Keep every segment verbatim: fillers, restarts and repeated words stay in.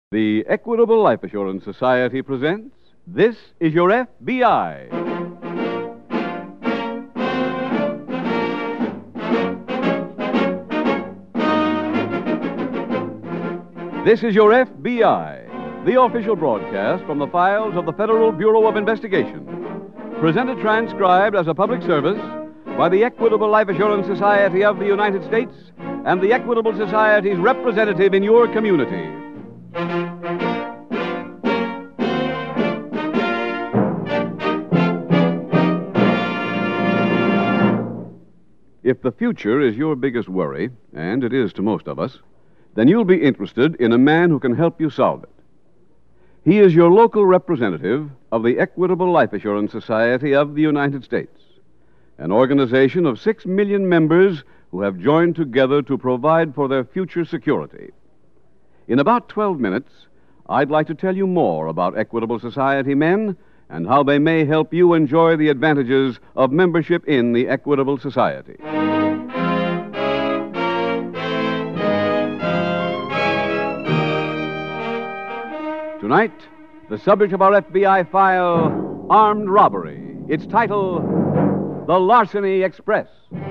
The Equitable Life Assurance Society presents This Is Your F B I. This is Your F B I, the official broadcast from the files of the Federal Bureau of Investigation. Presented transcribed as a public service by the Equitable Life Assurance Society of the United States and the Equitable Society's representative in your community. If the future is your biggest worry, and it is to most of us, then you'll be interested in a man who can help you solve it. He is your local representative of the Equitable Life Assurance Society of the United States, an organization of six million members who have joined together to provide for their future security. In about twelve minutes, I'd like to tell you more about Equitable Society men and how they may help you enjoy the advantages of membership in the Equitable Society. Tonight, the subject of our F B I file, Armed Robbery. Its title, The Larceny Express.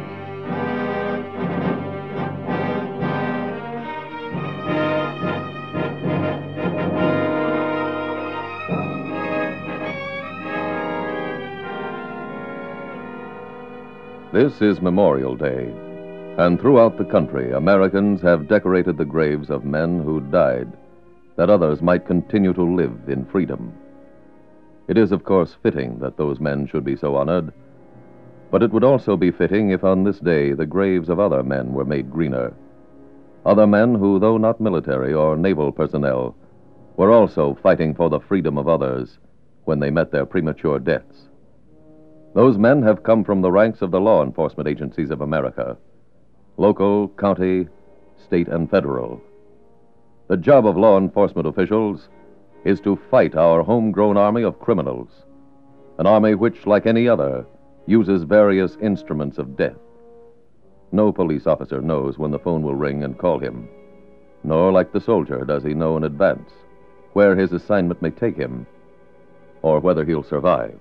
This is Memorial Day, and throughout the country, Americans have decorated the graves of men who died, that others might continue to live in freedom. It is, of course, fitting that those men should be so honored, but it would also be fitting if on this day the graves of other men were made greener. Other men who, though not military or naval personnel, were also fighting for the freedom of others when they met their premature deaths. Those men have come from the ranks of the law enforcement agencies of America, local, county, state, and federal. The job of law enforcement officials is to fight our homegrown army of criminals, an army which, like any other, uses various instruments of death. No police officer knows when the phone will ring and call him, nor, like the soldier, does he know in advance where his assignment may take him or whether he'll survive.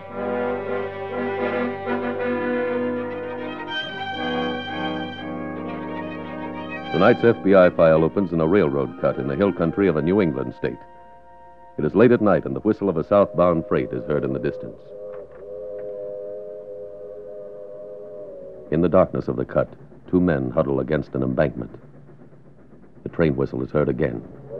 Tonight's F B I file opens in a railroad cut in the hill country of a New England state. It is late at night, and the whistle of a southbound freight is heard in the distance. In the darkness of the cut, two men huddle against an embankment. The train whistle is heard again.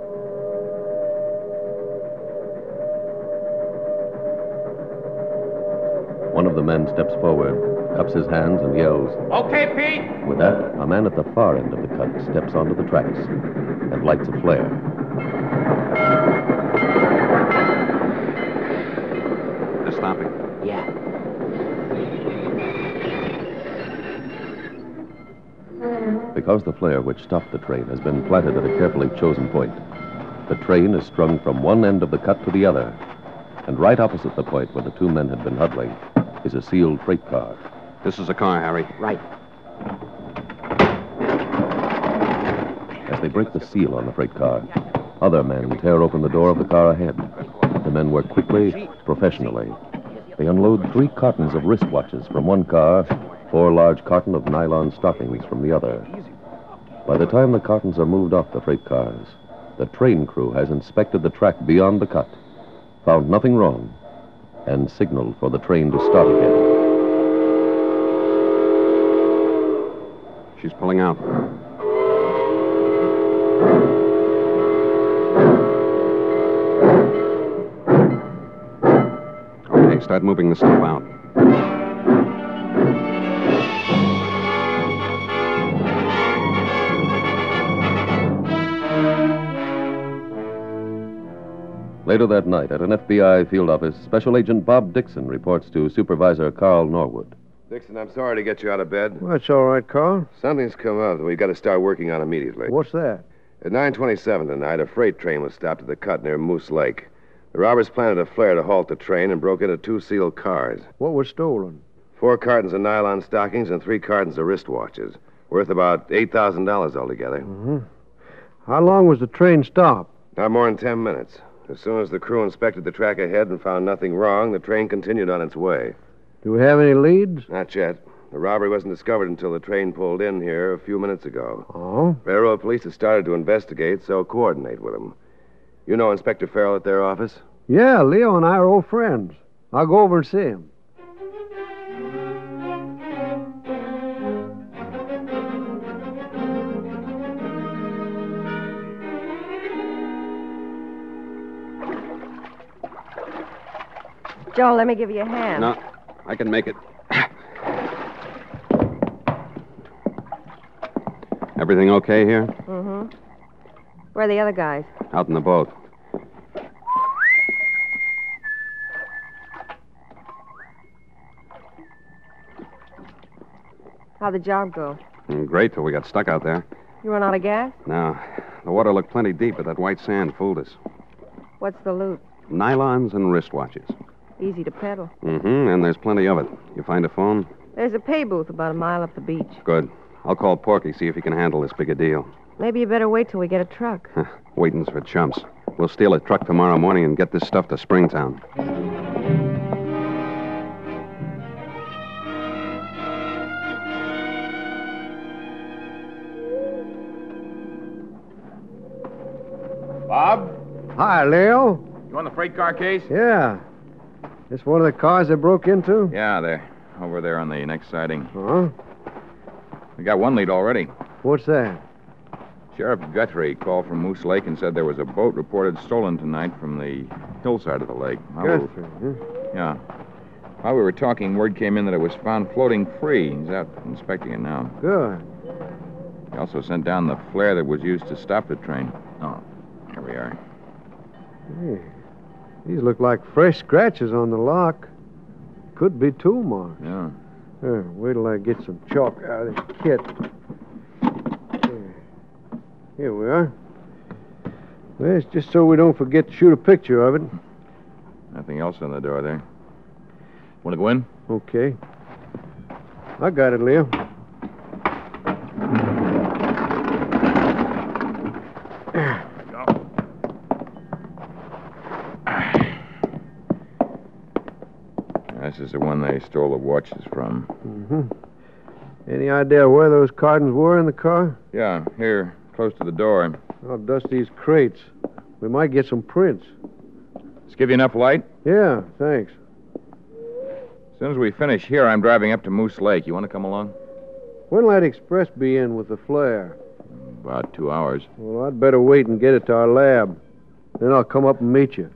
One of the men steps forward, cups his hands, and yells, "Okay, Pete!" With that, a man at the far end of the cut steps onto the tracks and lights a flare. They're stopping. Yeah. Because the flare which stopped the train has been planted at a carefully chosen point, the train is strung from one end of the cut to the other, and right opposite the point where the two men had been huddling is a sealed freight car. This is a car, Harry. Right. As they break the seal on the freight car, other men tear open the door of the car ahead. The men work quickly, professionally. They unload three cartons of wristwatches from one car, four large cartons of nylon stockings from the other. By the time the cartons are moved off the freight cars, the train crew has inspected the track beyond the cut, found nothing wrong, and signaled for the train to start again. She's pulling out. Okay, start moving the stuff out. Later that night, at an F B I field office, Special Agent Bob Dixon reports to Supervisor Carl Norwood. Dixon, I'm sorry to get you out of bed. Well, that's all right, Carl. Something's come up that we've got to start working on immediately. What's that? At nine twenty-seven tonight, a freight train was stopped at the cut near Moose Lake. The robbers planted a flare to halt the train and broke into two sealed cars. What was stolen? Four cartons of nylon stockings and three cartons of wristwatches, worth about eight thousand dollars altogether. Mm-hmm. How long was the train stopped? Not more than ten minutes. As soon as the crew inspected the track ahead and found nothing wrong, the train continued on its way. Do we have any leads? Not yet. The robbery wasn't discovered until the train pulled in here a few minutes ago. Oh? Railroad police have started to investigate, so coordinate with them. You know Inspector Farrell at their office? Yeah, Leo and I are old friends. I'll go over and see him. Joe, let me give you a hand. No, I can make it. Everything okay here? Mm-hmm. Where are the other guys? Out in the boat. How'd the job go? Mm, Great till we got stuck out there. You run out of gas? No, the water looked plenty deep, but that white sand fooled us. What's the loot? Nylons and wristwatches. Easy to peddle. Mm-hmm, and there's plenty of it. You find a phone? There's a pay booth about a mile up the beach. Good. I'll call Porky, see if he can handle this big a deal. Maybe you better wait till we get a truck. Waiting's for chumps. We'll steal a truck tomorrow morning and get this stuff to Springtown. Bob? Hi, Leo. You on the freight car case? Yeah. This one of the cars they broke into? Yeah, they're over there on the next siding. Huh? We got one lead already. What's that? Sheriff Guthrie called from Moose Lake and said there was a boat reported stolen tonight from the hillside of the lake. While we- Guthrie, huh? Yeah. While we were talking, word came in that it was found floating free. He's out inspecting it now. Good. He also sent down the flare that was used to stop the train. Oh, here we are. Hey, these look like fresh scratches on the lock. Could be tool marks. Yeah. Here, wait till I get some chalk out of this kit. Here. Here we are. Well, it's just so we don't forget to shoot a picture of it. Nothing else on the door there. Want to go in? Okay. I got it, Leo. This is the one they stole the watches from. Mm-hmm. Any idea where those cartons were in the car? Yeah, here, close to the door. I'll dust these crates. We might get some prints. Let's give you enough light. Yeah, thanks. As soon as we finish here, I'm driving up to Moose Lake. You want to come along? When'll that express be in with the flare? About two hours. Well, I'd better wait and get it to our lab. Then I'll come up and meet you.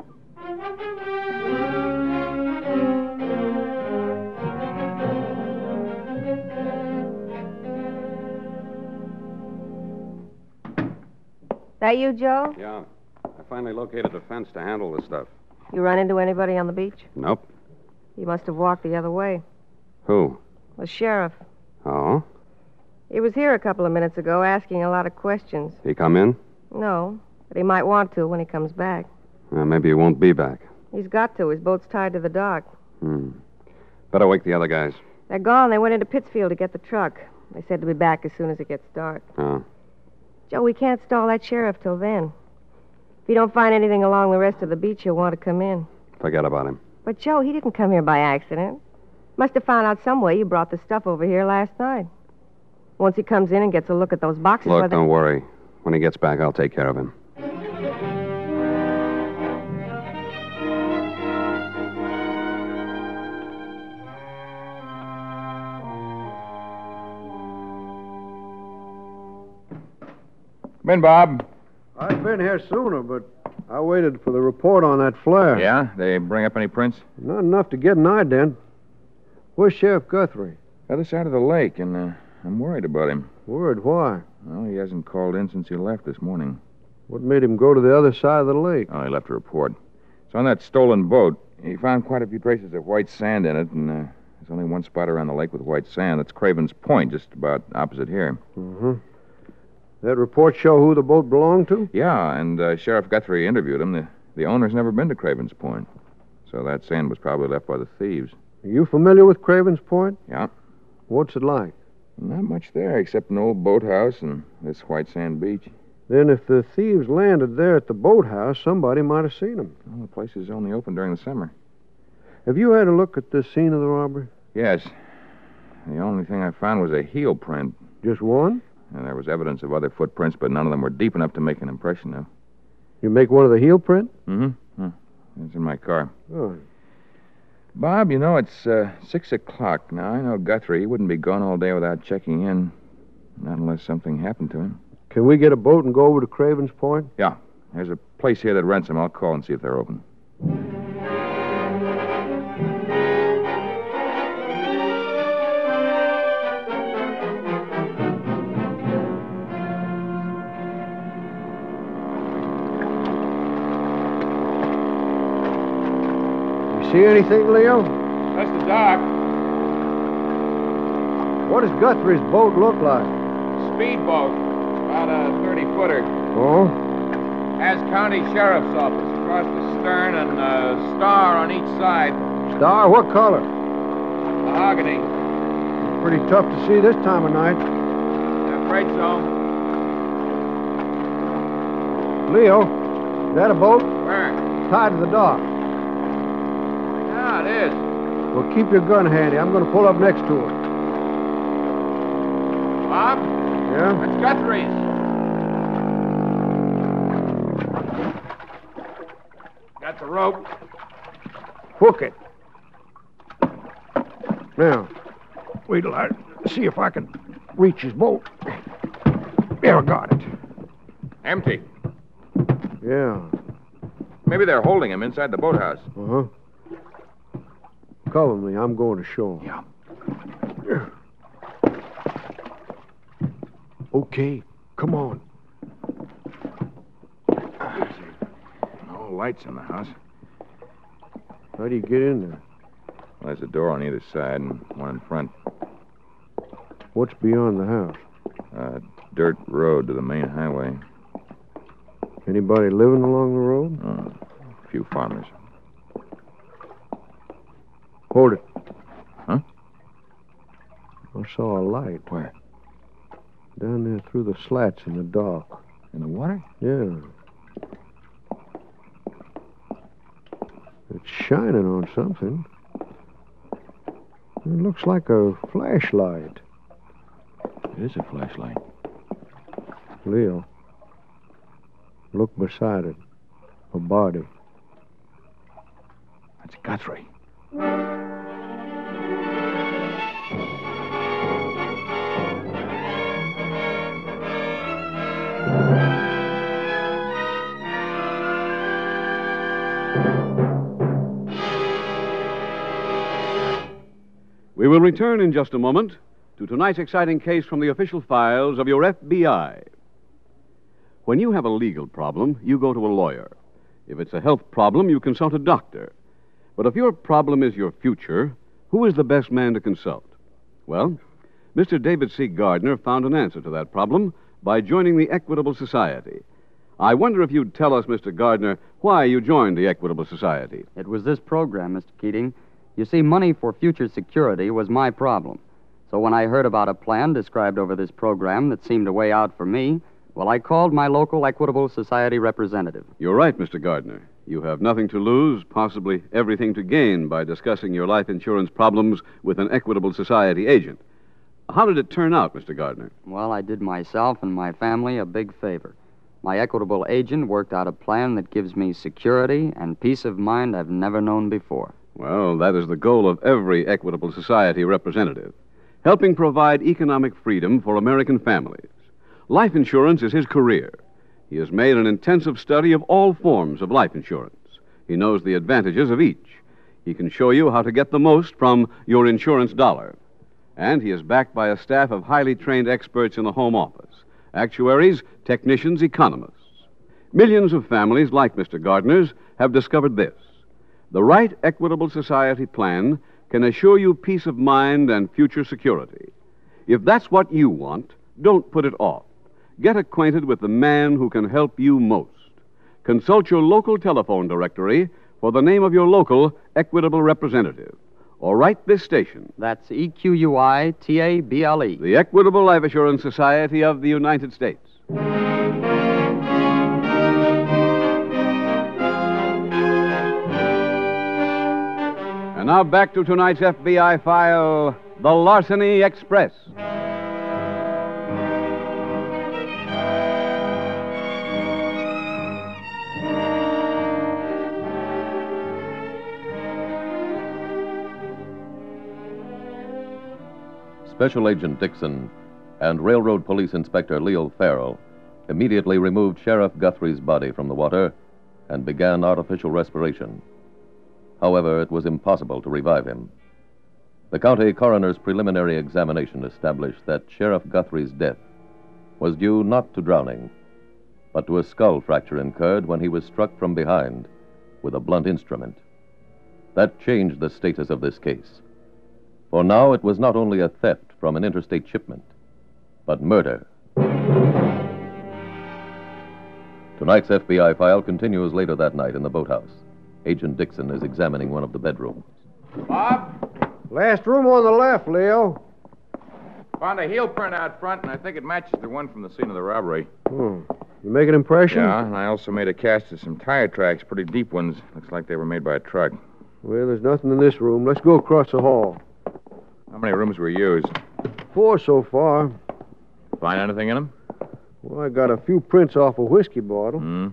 That you, Joe? Yeah. I finally located a fence to handle the stuff. You run into anybody on the beach? Nope. You must have walked the other way. Who? The sheriff. Oh? He was here a couple of minutes ago asking a lot of questions. He come in? No, but he might want to when he comes back. Uh, maybe he won't be back. He's got to. His boat's tied to the dock. Hmm. Better wake the other guys. They're gone. They went into Pittsfield to get the truck. They said to be back as soon as it gets dark. Oh. Joe, we can't stall that sheriff till then. If you don't find anything along the rest of the beach, you'll want to come in. Forget about him. But, Joe, he didn't come here by accident. Must have found out some way you brought the stuff over here last night. Once he comes in and gets a look at those boxes... Look, where they... don't worry. When he gets back, I'll take care of him. Come in, Bob. I've been here sooner, but I waited for the report on that flare. Yeah? They bring up any prints? Not enough to get an ident. Where's Sheriff Guthrie? Other side of the lake, and uh, I'm worried about him. Word, why? Well, he hasn't called in since he left this morning. What made him go to the other side of the lake? Oh, he left a report. It's on that stolen boat. He found quite a few traces of white sand in it, and uh, there's only one spot around the lake with white sand. That's Craven's Point, just about opposite here. Mm-hmm. That report show who the boat belonged to? Yeah, and uh, Sheriff Guthrie interviewed him. The, the owner's never been to Craven's Point. So that sand was probably left by the thieves. Are you familiar with Craven's Point? Yeah. What's it like? Not much there, except an old boathouse and this white sand beach. Then if the thieves landed there at the boathouse, somebody might have seen them. Well, the place is only open during the summer. Have you had a look at the scene of the robbery? Yes. The only thing I found was a heel print. Just one? And there was evidence of other footprints, but none of them were deep enough to make an impression, though. You make one of the heel print? Mm-hmm. It's in my car. Oh. Bob, you know, it's uh, six o'clock now. I know Guthrie. He wouldn't be gone all day without checking in. Not unless something happened to him. Can we get a boat and go over to Craven's Point? Yeah. There's a place here that rents them. I'll call and see if they're open. See anything, Leo? That's the dock. What does Guthrie's boat look like? Speedboat. About a thirty-footer. Oh? Has county sheriff's office across the stern and a star on each side. Star? What color? Mahogany. Pretty tough to see this time of night. I'm afraid so. Leo, is that a boat? Where? Tied to the dock. Yeah, it is. Well, keep your gun handy. I'm going to pull up next to it. Bob? Yeah? That's Guthrie's. Got the rope. Hook it. Now, wait till I see if I can reach his boat. There, I got it. Empty. Yeah. Maybe they're holding him inside the boathouse. Uh-huh. Cover me. I'm going to shore. Yeah. Okay. Come on. No lights in the house. How do you get in there? Well, there's a door on either side and one in front. What's beyond the house? A dirt road to the main highway. Anybody living along the road? Oh, a few farmers. Hold it. Huh? I saw a light. Where? Down there through the slats in the dock. In the water? Yeah. It's shining on something. It looks like a flashlight. It is a flashlight. Leo, look beside it. A body. That's Guthrie. We will return in just a moment to tonight's exciting case from the official files of your F B I. When you have a legal problem, you go to a lawyer. If it's a health problem, you consult a doctor. But if your problem is your future, who is the best man to consult? Well, Mister David C. Gardner found an answer to that problem by joining the Equitable Society. I wonder if you'd tell us, Mister Gardner, why you joined the Equitable Society. It was this program, Mister Keating. You see, money for future security was my problem. So when I heard about a plan described over this program that seemed a way out for me, well, I called my local Equitable Society representative. You're right, Mister Gardner. You have nothing to lose, possibly everything to gain by discussing your life insurance problems with an Equitable Society agent. How did it turn out, Mister Gardner? Well, I did myself and my family a big favor. My Equitable agent worked out a plan that gives me security and peace of mind I've never known before. Well, that is the goal of every Equitable Society representative, helping provide economic freedom for American families. Life insurance is his career. He has made an intensive study of all forms of life insurance. He knows the advantages of each. He can show you how to get the most from your insurance dollar. And he is backed by a staff of highly trained experts in the home office, actuaries, technicians, economists. Millions of families like Mister Gardner's have discovered this. The right Equitable Society plan can assure you peace of mind and future security. If that's what you want, don't put it off. Get acquainted with the man who can help you most. Consult your local telephone directory for the name of your local Equitable representative. Or write this station. That's E Q U I T A B L E. The Equitable Life Assurance Society of the United States. And now back to tonight's F B I file, The Larceny Express. Special Agent Dixon and Railroad Police Inspector Leo Farrell immediately removed Sheriff Guthrie's body from the water and began artificial respiration. However, it was impossible to revive him. The county coroner's preliminary examination established that Sheriff Guthrie's death was due not to drowning, but to a skull fracture incurred when he was struck from behind with a blunt instrument. That changed the status of this case. For now, it was not only a theft from an interstate shipment, but murder. Tonight's F B I file continues later that night in the boathouse. Agent Dixon is examining one of the bedrooms. Bob? Last room on the left, Leo. Found a heel print out front, and I think it matches the one from the scene of the robbery. Hmm. You make an impression? Yeah, and I also made a cast of some tire tracks, pretty deep ones. Looks like they were made by a truck. Well, there's nothing in this room. Let's go across the hall. How many rooms were used? Four so far. Find anything in them? Well, I got a few prints off a whiskey bottle. Hmm.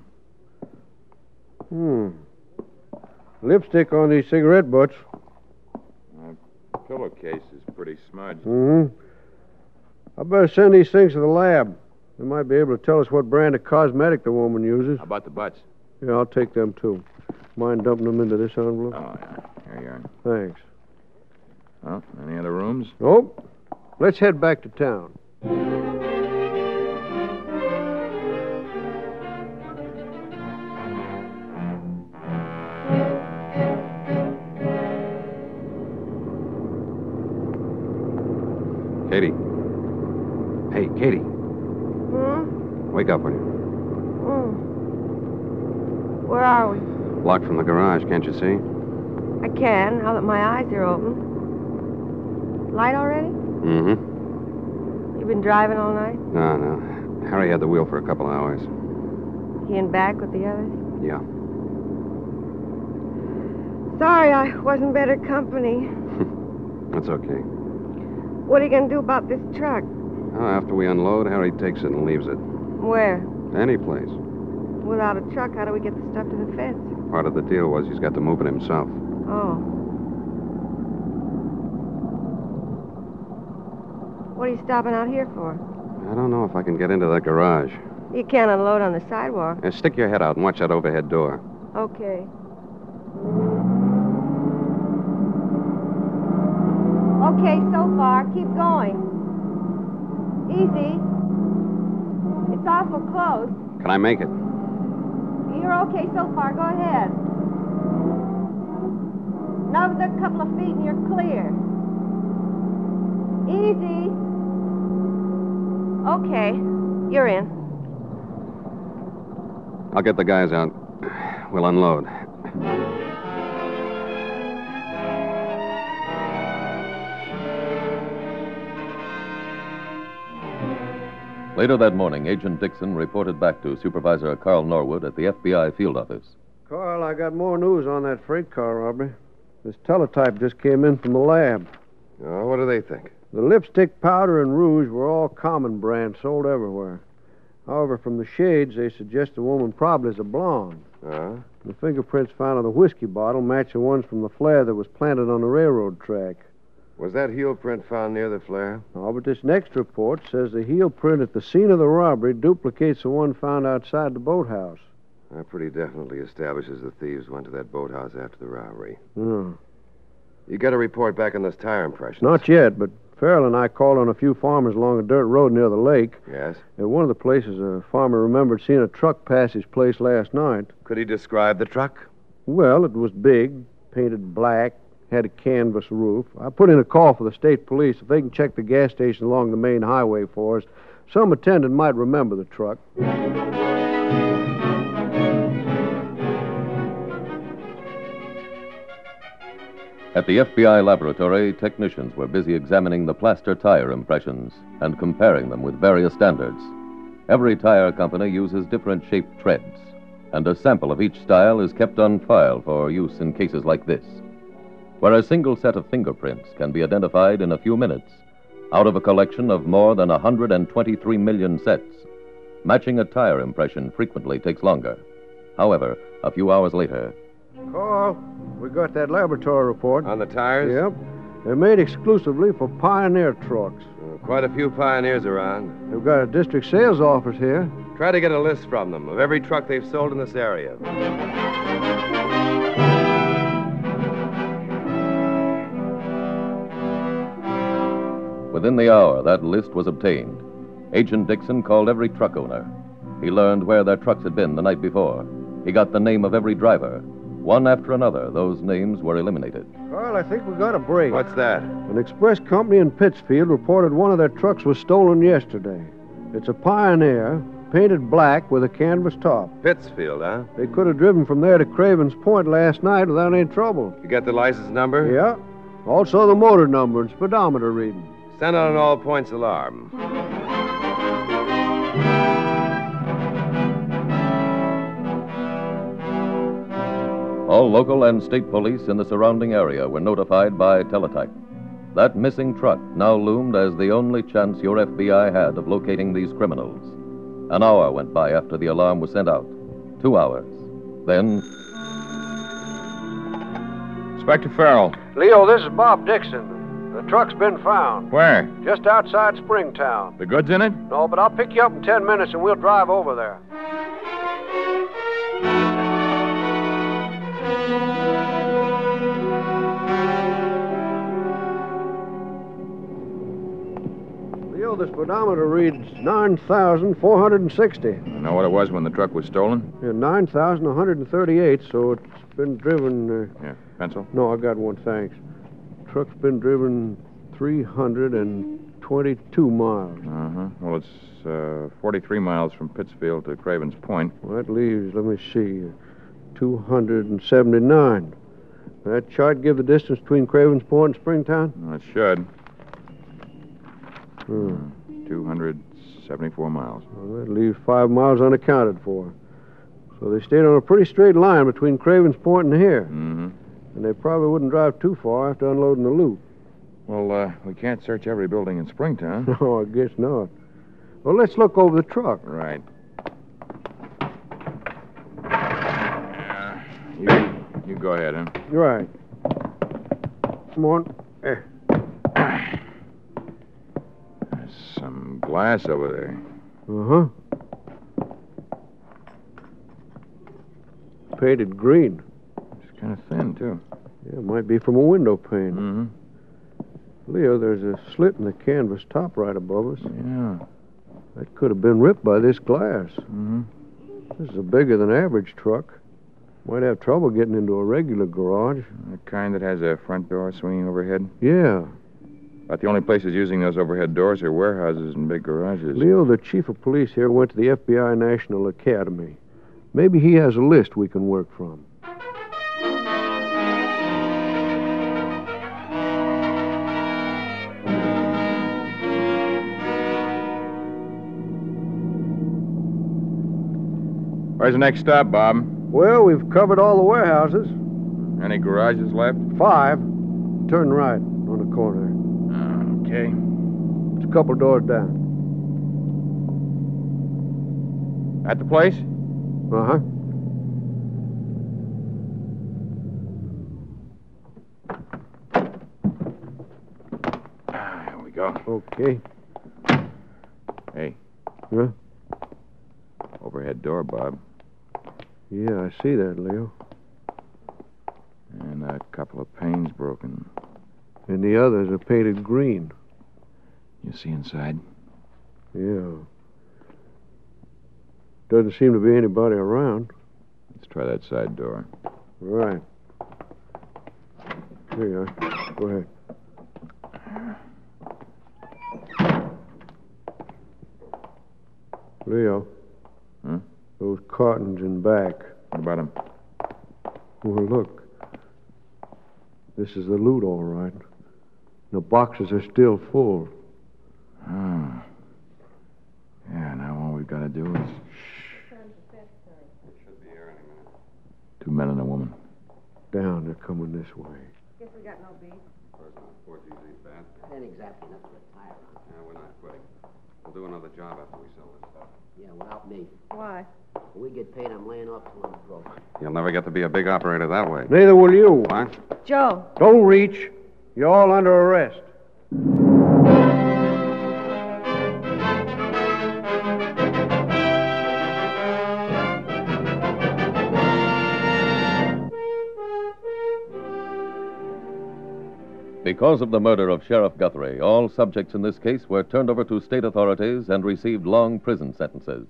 Hmm. Lipstick on these cigarette butts. That pillowcase is pretty smudged. Mm-hmm. I better send these things to the lab. They might be able to tell us what brand of cosmetic the woman uses. How about the butts? Yeah, I'll take them, too. Mind dumping them into this envelope? Oh, yeah. Here you are. Thanks. Well, any other rooms? Nope. Let's head back to town. Katie. Hey, Katie. Hmm? Wake up, will you? Hmm. Where are we? Locked from the garage, can't you see? I can, now that my eyes are open. Light already? Mm-hmm. You been driving all night? No, no. Harry had the wheel for a couple of hours. He in back with the others? Yeah. Sorry I wasn't better company. That's okay. What are you going to do about this truck? Oh, after we unload, Harry takes it and leaves it. Where? Any place. Without a truck, how do we get the stuff to the fence? Part of the deal was he's got to move it himself. Oh. What are you stopping out here for? I don't know if I can get into that garage. You can't unload on the sidewalk. Now, stick your head out and watch that overhead door. Okay. Okay, so far. Keep going. Easy. It's awful close. Can I make it? You're okay so far. Go ahead. Another couple of feet and you're clear. Easy. Okay. You're in. I'll get the guys out. We'll unload. Later that morning, Agent Dixon reported back to Supervisor Carl Norwood at the F B I field office. Carl, I got more news on that freight car robbery. This teletype just came in from the lab. Oh, what do they think? The lipstick, powder, and rouge were all common brands sold everywhere. However, from the shades, they suggest the woman probably is a blonde. Uh, The fingerprints found on the whiskey bottle match the ones from the flare that was planted on the railroad track. was that heel print found near the flare? Oh, but this next report says the heel print at the scene of the robbery duplicates the one found outside the boathouse. That pretty definitely establishes the thieves went to that boathouse after the robbery. Hmm. You got a report back on those tire impressions? Not yet, but Farrell and I called on a few farmers along a dirt road near the lake. Yes. At one of the places, a farmer remembered seeing a truck pass his place last night. Could he describe the truck? Well, it was big, painted black, had a canvas roof. I put in a call for the state police. If they can check the gas station along the main highway for us, some attendant might remember the truck. At the F B I laboratory, technicians were busy examining the plaster tire impressions and comparing them with various standards. Every tire company uses different shaped treads, and a sample of each style is kept on file for use in cases like this. where a single set of fingerprints can be identified in a few minutes out of a collection of more than one hundred twenty-three million sets. Matching a tire impression frequently takes longer. However, a few hours later... Carl, we got that laboratory report. On the tires? Yep. They're made exclusively for Pioneer trucks. Uh, quite a few Pioneers around. They've got a district sales office here. Try to get a list from them of every truck they've sold in this area. Within the hour, that list was obtained. Agent Dixon called every truck owner. He learned where their trucks had been the night before. He got the name of every driver. One after another, those names were eliminated. Carl, I think we got a break. What's that? An express company in Pittsfield reported one of their trucks was stolen yesterday. It's a Pioneer, painted black with a canvas top. Pittsfield, huh? They could have driven from there to Craven's Point last night without any trouble. You get the license number? Yeah. Also the motor number and speedometer reading. Send out an all-points alarm. All local and state police in the surrounding area were notified by teletype. That missing truck now loomed as the only chance your F B I had of locating these criminals. An hour went by after the alarm was sent out. Two hours. Then... Inspector Farrell. Leo, this is Bob Dixon. The truck's been found. Where? Just outside Springtown. The goods in it? No, but I'll pick you up in ten minutes and we'll drive over there. Leo, the speedometer reads nine thousand four hundred sixty. You know what it was when the truck was stolen? Yeah, nine thousand one hundred thirty-eight, so it's been driven... Uh... Yeah, pencil? No, I got one, thanks. Truck's been driven three hundred twenty-two miles. Uh-huh. Well, it's uh, forty-three miles from Pittsfield to Craven's Point. Well, that leaves, let me see, two hundred seventy-nine. That chart give the distance between Craven's Point and Springtown? Well, it should. Hmm. Uh, two hundred seventy-four miles. Well, that leaves five miles unaccounted for. So they stayed on a pretty straight line between Craven's Point and here. Mm-hmm. And they probably wouldn't drive too far after unloading the loot. Well, uh, we can't search every building in Springtown. No, I guess not. Well, let's look over the truck. Right. Yeah. You, you go ahead, huh? Right. Come on. There. There's some glass over there. Uh-huh. Painted green. It's kind of thin, too. Yeah, it might be from a window pane. Mm-hmm. Leo, there's a slit in the canvas top right above us. Yeah. That could have been ripped by this glass. Mm-hmm. This is a bigger than average truck. Might have trouble getting into a regular garage. The kind that has a front door swinging overhead? Yeah. About the only places using those overhead doors are warehouses and big garages. Leo, the chief of police here went to the F B I National Academy. Maybe he has a list we can work from. Where's the next stop, Bob? Well, we've covered all the warehouses. Any garages left? Five. Turn right on the corner. Okay. It's a couple doors down. At the place? Uh-huh. Ah, here we go. Okay. Hey, Huh? overhead door, Bob. Yeah, I see that, Leo. And a couple of panes broken. And the others are painted green. You see inside? Yeah. Doesn't seem to be anybody around. Let's try that side door. Right. Here you are. Go ahead. Leo. Huh? Those cartons in back. What about him? Well, look. This is the loot, all right. The boxes are still full. Oh. Yeah, now all we've got to do is... Two men and a woman. Down, they're coming this way. Guess we got no beef. Of course not. Four G's ain't bad. Ain't exactly enough to retire on. Yeah, we're not quitting. We'll do another job after we sell this stuff. Yeah, without me. Why? When we get paid, I'm laying off till I'm broke. You'll never get to be a big operator that way. Neither will you. What? Joe. Don't reach. You're all under arrest. Because of the murder of Sheriff Guthrie, all subjects in this case were turned over to state authorities and received long prison sentences.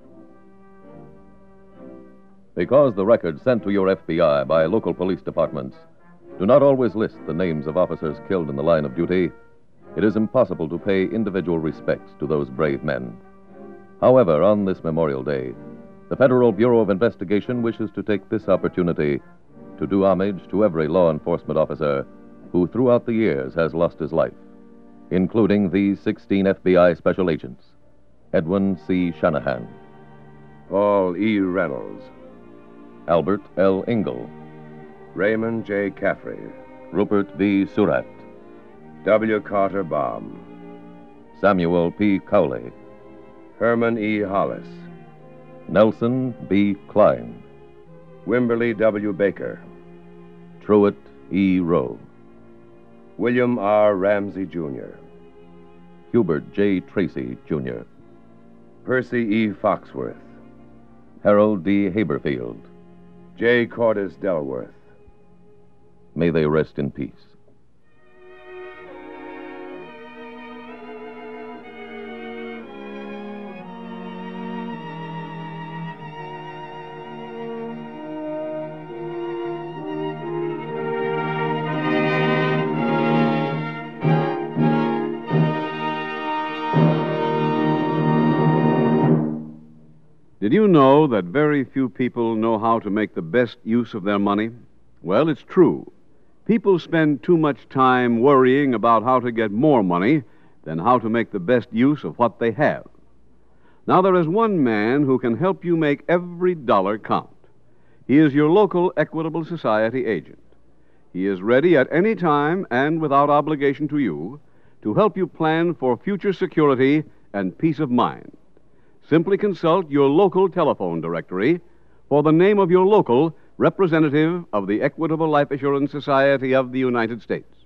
Because the records sent to your F B I by local police departments do not always list the names of officers killed in the line of duty, it is impossible to pay individual respects to those brave men. However, on this Memorial Day, the Federal Bureau of Investigation wishes to take this opportunity to do homage to every law enforcement officer who throughout the years has lost his life, including these sixteen F B I special agents: Edwin C. Shanahan, Paul E. Reynolds, Albert L. Engel, Raymond J. Caffrey, Rupert V. Surratt, W. Carter Baum, Samuel P. Cowley, Herman E. Hollis, Nelson B. Klein, Wimberly W. Baker, Truett E. Rowe, William R. Ramsey, Junior, Hubert J. Tracy, Junior, Percy E. Foxworth, Harold D. Haberfield. J. Cordis Delworth. May they rest in peace. Did you know that very few people know how to make the best use of their money? Well, it's true. People spend too much time worrying about how to get more money than how to make the best use of what they have. Now, there is one man who can help you make every dollar count. He is your local Equitable Society agent. He is ready at any time and without obligation to you to help you plan for future security and peace of mind. Simply consult your local telephone directory for the name of your local representative of the Equitable Life Assurance Society of the United States.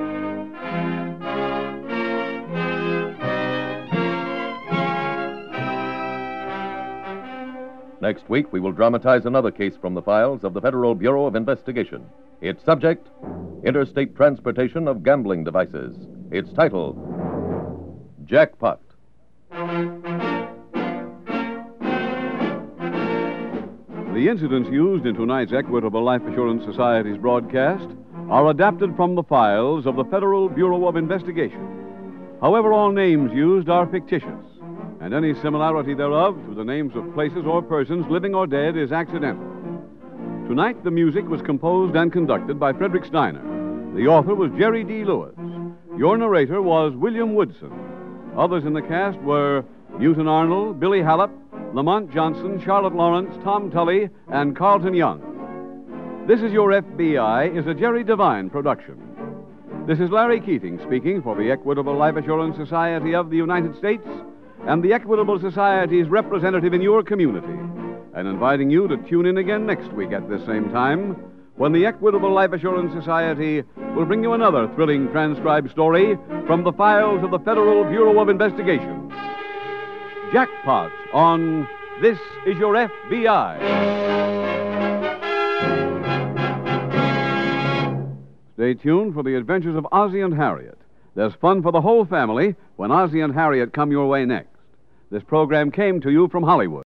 Next week, we will dramatize another case from the files of the Federal Bureau of Investigation. Its subject, interstate transportation of gambling devices. Its title, Jackpot. The incidents used in tonight's Equitable Life Assurance Society's broadcast are adapted from the files of the Federal Bureau of Investigation. However, all names used are fictitious, and any similarity thereof to the names of places or persons, living or dead, is accidental. Tonight, the music was composed and conducted by Frederick Steiner. The author was Jerry D. Lewis. Your narrator was William Woodson. Others in the cast were Newton Arnold, Billy Hallop, Lamont Johnson, Charlotte Lawrence, Tom Tully, and Carlton Young. This Is Your F B I is a Jerry Devine production. This is Larry Keating speaking for the Equitable Life Assurance Society of the United States and the Equitable Society's representative in your community, and inviting you to tune in again next week at this same time when the Equitable Life Assurance Society will bring you another thrilling transcribed story from the files of the Federal Bureau of Investigation. Jackpot on This Is Your F B I. Stay tuned for the adventures of Ozzie and Harriet. There's fun for the whole family when Ozzie and Harriet come your way next. This program came to you from Hollywood.